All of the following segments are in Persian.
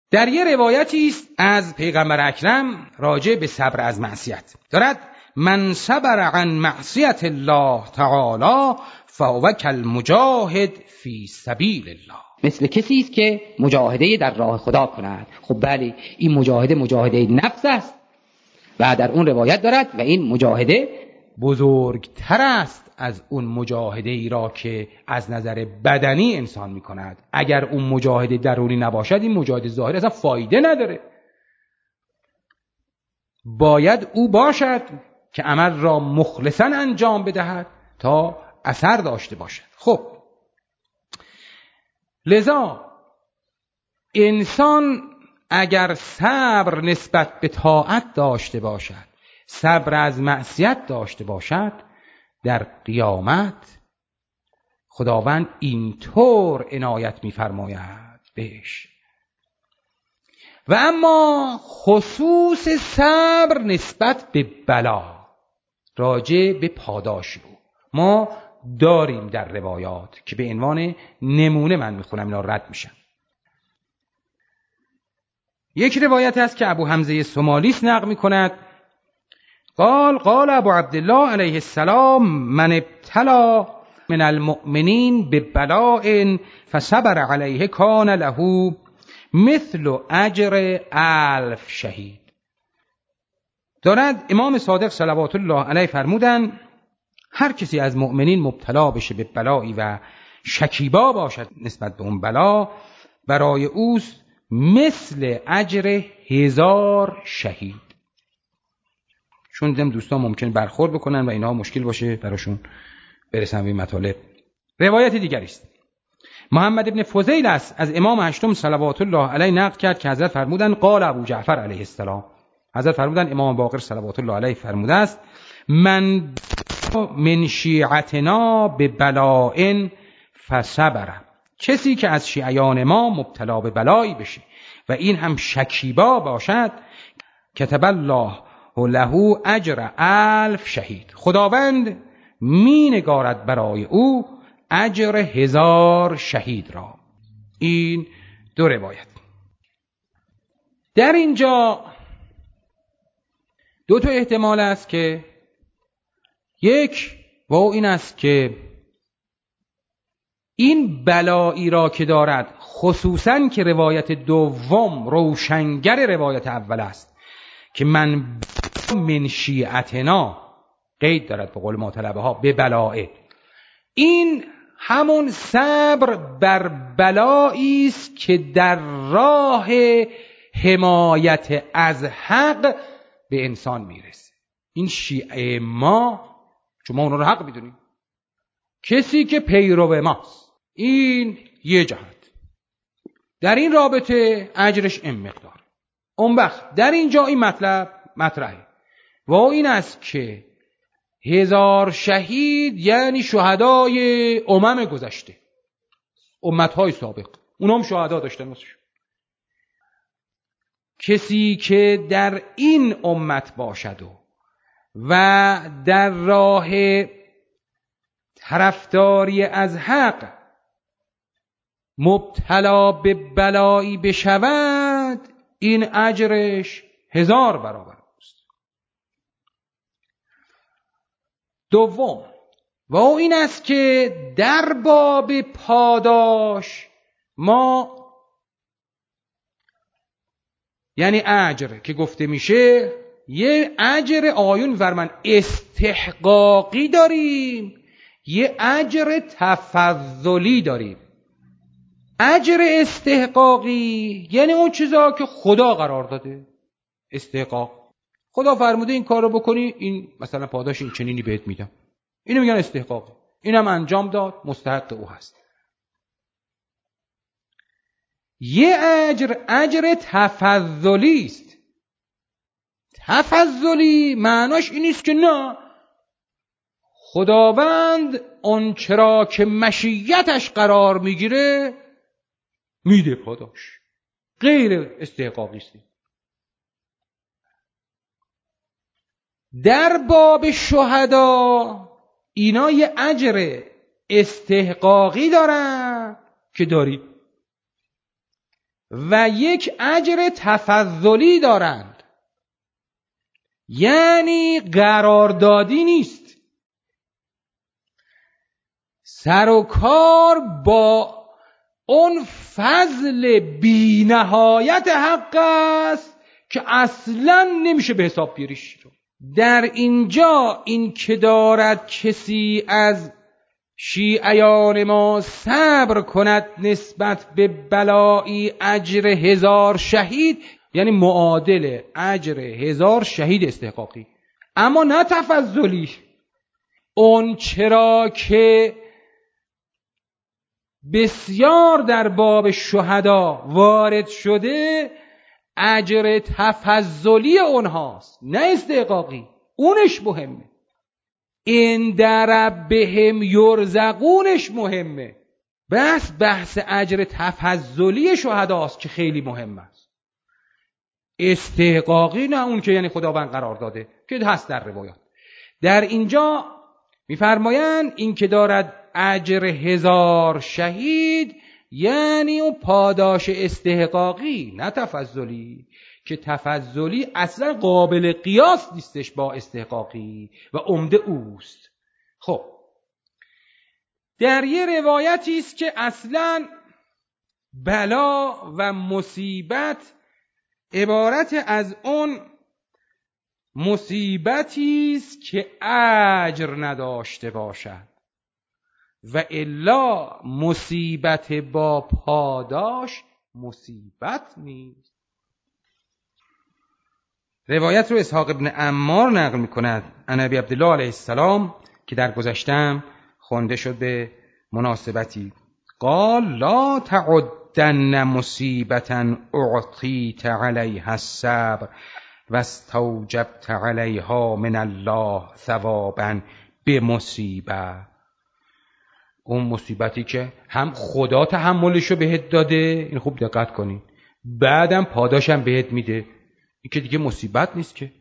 در یه روایتی است از پیغمبر اکرم راجع به صبر از معصیت دارد: من صبر عن معصیت الله تعالی فهو کالمجاهد فی سبیل الله. مثل کسی است که مجاهده در راه خدا کند. خب بله، این مجاهده نفس است و در اون روایت دارد و این مجاهده بزرگتر است از اون مجاهده ای را که از نظر بدنی انسان می کند. اگر اون مجاهده درونی نباشد، این مجاهده ظاهری اصلا فایده نداره. باید او باشد که عمل را مخلصاً انجام بدهد تا اثر داشته باشد. خب لذا انسان اگر صبر نسبت به طاعت داشته باشد، صبر از معصیت داشته باشد، در قیامت خداوند اینطور عنایت می‌فرماید بهش. و اما خصوص صبر نسبت به بلا، راجع به پاداش او، ما داریم در روایات که به عنوان نمونه من میخونم، اینا رد میشم. یک روایت هست که ابو حمزه سمالیس نقل میکند: قال ابو عبدالله علیه السلام من ابتلا من المؤمنین ببلاء فصبر علیه کان له مثل اجر 1000 شهید. دارد امام صادق صلوات الله علیه فرمودند هر کسی از مؤمنین مبتلا بشه به بلایی و شکیبا باشد نسبت به اون بلا، برای اوست مثل اجر 1000 شهید. چون دیدم دوستان ممکن برخورد بکنن و اینها مشکل باشه براشون برسن به این مطالب. روایت دیگری است. محمد ابن فضیل است از امام هشتم صلوات الله علیه نقل کرد که حضرت فرمودند قال ابو جعفر علیه السلام، حضرت فرمودند امام باقر صلوات الله علیه فرموده است من شیعتنا به بلاء فصبر، کسی که از شیعیان ما مبتلا به بلایی بشه و این هم شکیبا باشد، کتب الله له اجر 1000 شهید، خداوند می نگارد برای او اجر 1000 شهید را. این دو روایت. در اینجا دو تا احتمال است که یک و این است که این بلایی را که دارد، خصوصاً که روایت دوم روشنگر روایت اول است که من شیعتنا قید دارد به قول مطلبه ها به بلائه، این همون صبر بر بلایی است که در راه حمایت از حق به انسان میرسه. این شیعه ما، چون ما اونا رو حق میدونیم، کسی که پیرو ماست، این یه جهت. در این رابطه اجرش این مقدار. اون وقت در اینجا این مطلب مطرحه و این است که 1000 شهید یعنی شهدای امم گذشته، امتهای سابق، اونا هم شهدا داشتن. کسی که در این امت باشد و در راه طرفداری از حق مبتلا به بلایی بشود، این اجرش 1000 برابر است. دوم و این است که در باب پاداش ما، یعنی اجر که گفته میشه، یه اجر آیون فرمان استحقاقی داریم، یه اجر تفضلی داریم. اجر استحقاقی یعنی اون چیزا که خدا قرار داده، استحقاق، خدا فرموده این کار رو بکنی، این مثلا پاداش این چنینی بهت میدم، اینو میگن استحقاقی، اینم انجام داد، مستحق او هست. یه اجر تفضلی است. تفضلی معناش این است که نه، خداوند اون چرا که مشیتش قرار میگیره میده پاداش، غیر استحقاقی است. در باب شهدا اینا یه اجر استحقاقی دارن که دارید. و یک اجر تفضلی دارند، یعنی قراردادی نیست. سر و کار با اون فضل بی نهایت حق است که اصلا نمیشه به حساب بیاریش. در اینجا این که دارد کسی از شیعیان ما صبر کند نسبت به بلایی اجر 1000 شهید، یعنی معادل اجر 1000 شهید استحقاقی، اما نه تفضلی. اون چرا که بسیار در باب شهدا وارد شده اجر تفضلی اونهاست نه استحقاقی، اونش مهمه. این در بهم یرزقونش مهمه. بحث اجر تفضلی شهداست که خیلی مهم است. استحقاقی نه، اون که یعنی خداوند قرار داده که هست در روایات. در اینجا میفرمایند این که دارد اجر 1000 شهید یعنی اون پاداش استحقاقی نه تفضلی، که تفضلی اصلا قابل قیاس نیستش با استحقاقی و عمده اوست. خب در یه روایتی است که اصلا بلا و مصیبت عبارت از اون مصیبتی است که اجر نداشته باشد و الا مصیبت با پاداش مصیبت نیست. روایت رو اسحاق ابن عمار نقل می‌کند عن ابی عبدالله علیه السلام که در گذشتم خوانده شد به مناسبتی. قال لا تعدن مصیبتا اعطیت علیها الصبر و استوجبت علیها من الله ثوابا بمصیبه. اون مصیبتی که هم خدا تحملشو بهت داده، این خوب دقت کنین، بعدم پاداشم بهت میده، این که دیگه مصیبت نیست که.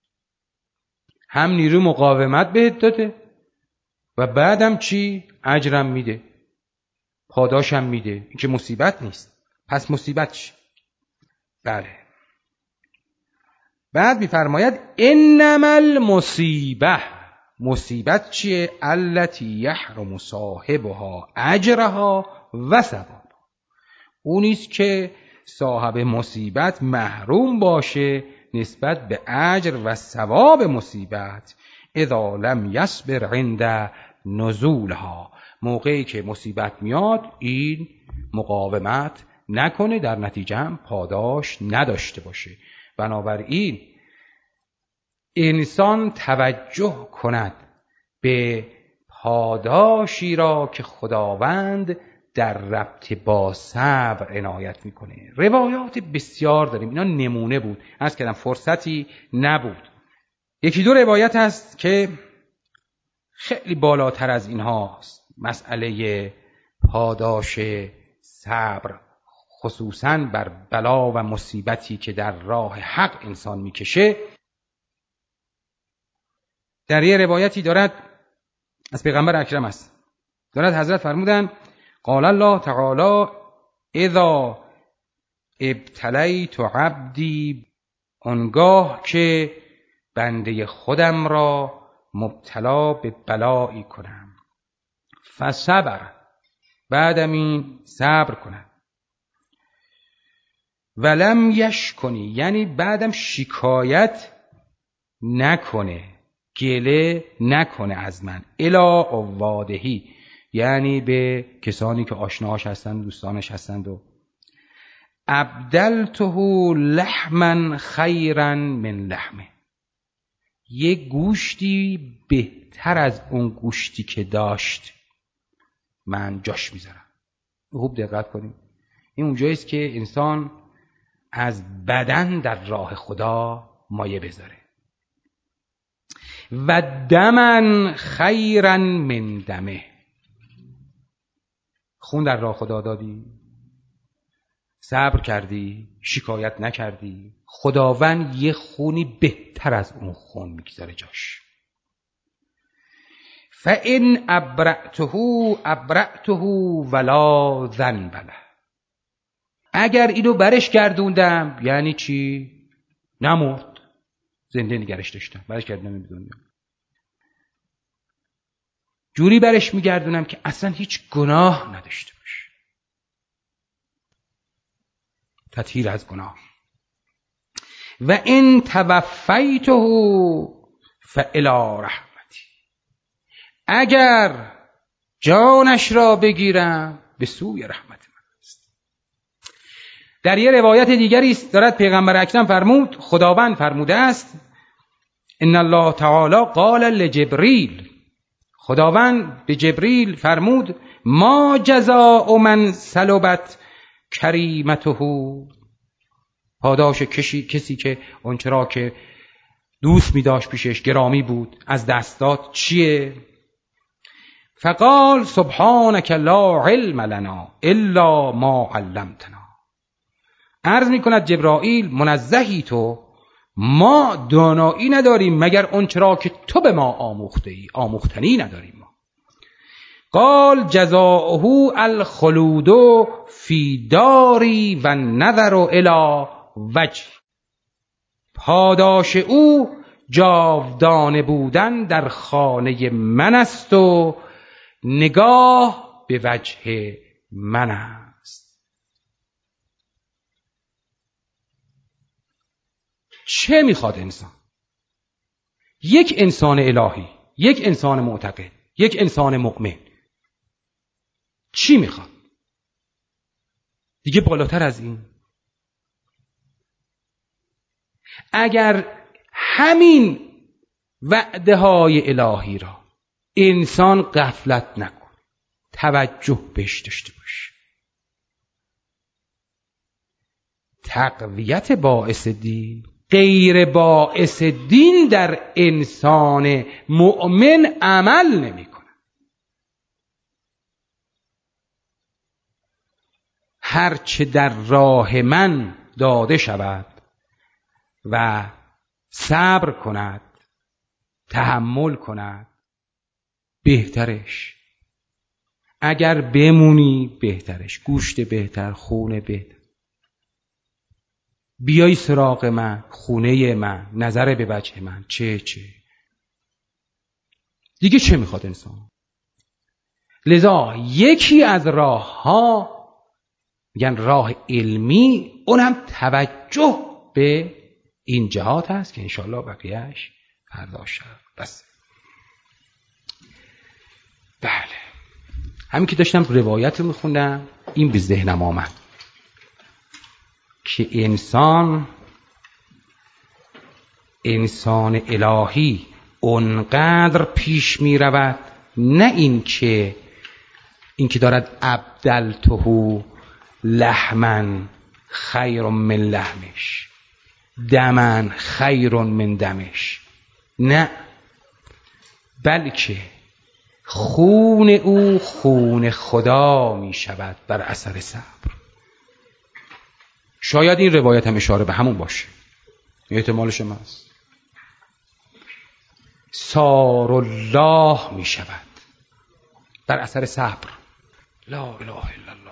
هم نیرو مقاومت بهت داده و بعدم چی؟ اجرم میده، پاداشم میده، این که مصیبت نیست. پس مصیبت چی؟ بله. بعد میفرماید انما المصیبه، مصیبت چیه؟ التی یحرم صاحبها اجرها و ثوابها، اونیست که صاحب مصیبت محروم باشه نسبت به اجر و ثواب مصیبت. اذا لم یصبر عند نزولها، موقعی که مصیبت میاد این مقاومت نکنه، در نتیجه هم پاداش نداشته باشه. بنابراین انسان توجه کند به پاداشی را که خداوند در ربط با صبر عنایت میکنه. روایات بسیار داریم، اینا نمونه بود، عرض کردم فرصتی نبود. یکی دو روایت هست که خیلی بالاتر از اینهاست. مسئله پاداش صبر خصوصاً بر بلا و مصیبتی که در راه حق انسان میکشه. در یه روایتی دارد از پیغمبر اکرم است، دارد حضرت فرمودن قال الله تعالی اذا ابتلیت عبدی، آنگاه که بنده خودم را مبتلا به بلایی کنم، فصبر، بعدم این صبر کنم، ولم یشکنی، یعنی بعدم شکایت نکنه، گله نکنه از من، الی عوادهی، یعنی به کسانی که آشناهاش هستند، دوستانش هستند، و ابدلته لحما خیرا من لحمه، یک گوشتی بهتر از اون گوشتی که داشت من جاش میذارم. خوب دقت کنیم، این اونجاییست که انسان از بدن در راه خدا مایه بذاره. و دمن خیرا من دمه، خون در راه خدا دادی، صبر کردی، شکایت نکردی، خداوند یه خونی بهتر از اون خون میگذاره جاش. فَإِنْ أَبْرَأْتُهُ وَلَا ذَنْبَ لَهُ، اگر اینو برش گردوندم یعنی چی؟ نمرد، زنده نگرش داشتم، برش گردوندم به دنیا. جوری برش میگردونم که اصلا هیچ گناه نداشته باشه. تطهیر از گناه. و ان توفیته فالی رحمتی، اگر جانش را بگیرم به سوی رحمت من است. در یه روایت دیگری است دارد پیغمبر اکرم فرمود، خداوند فرموده است ان الله تعالی قال لجبریل، خداوند به جبریل فرمود ما جزاء من سلبت کریمته، پاداش کسی که اونچه را که دوست می داشت پیشش گرامی بود از دست داد چیه؟ فقال سبحانك لا علم لنا الا ما علمتنا، عرض می کند جبرائیل منزهی تو، ما دانایی نداریم مگر اونچه را که تو به ما آموخته ای، آموختنی نداریم ما. قال جزاؤه الخلود فی داری و النظر الی وجه، پاداش او جاودانه بودن در خانه من است و نگاه به وجه من است. چه میخواد انسان؟ یک انسان الهی، یک انسان معتقد، یک انسان مؤمن چی میخواد؟ دیگه بالاتر از این؟ اگر همین وعده های الهی را انسان غفلت نکن، توجه بهش داشته باشه، تقویت باعث دین، غیر باعث دین در انسان مؤمن عمل نمی کنه. هرچه در راه من داده شود و صبر کند، تحمل کند، بهترش. اگر بمونی بهترش، گوشت بهتر، خونه بهتر. بیای سراغ من، خونه من، نظر به وجه من، چه دیگه چه میخواد انسان؟ لذا یکی از راه ها میگن راه علمی، اون هم توجه به این جهات هست که انشاءالله بقیهش فردا شب. بس بله، همین که داشتم روایت رو میخوندم این به ذهنم آمد که انسان الهی اونقدر پیش می رود، نه این که دارد ابدلته لحما خیر من لحمش، دمن خیر من دمش، نه، بلکه خون او خون خدا می شود بر اثر صبر. شاید این روایت هم اشاره به همون باشه، احتمالش هم هست. سار الله می شود بر اثر صبر. لا اله الا الله.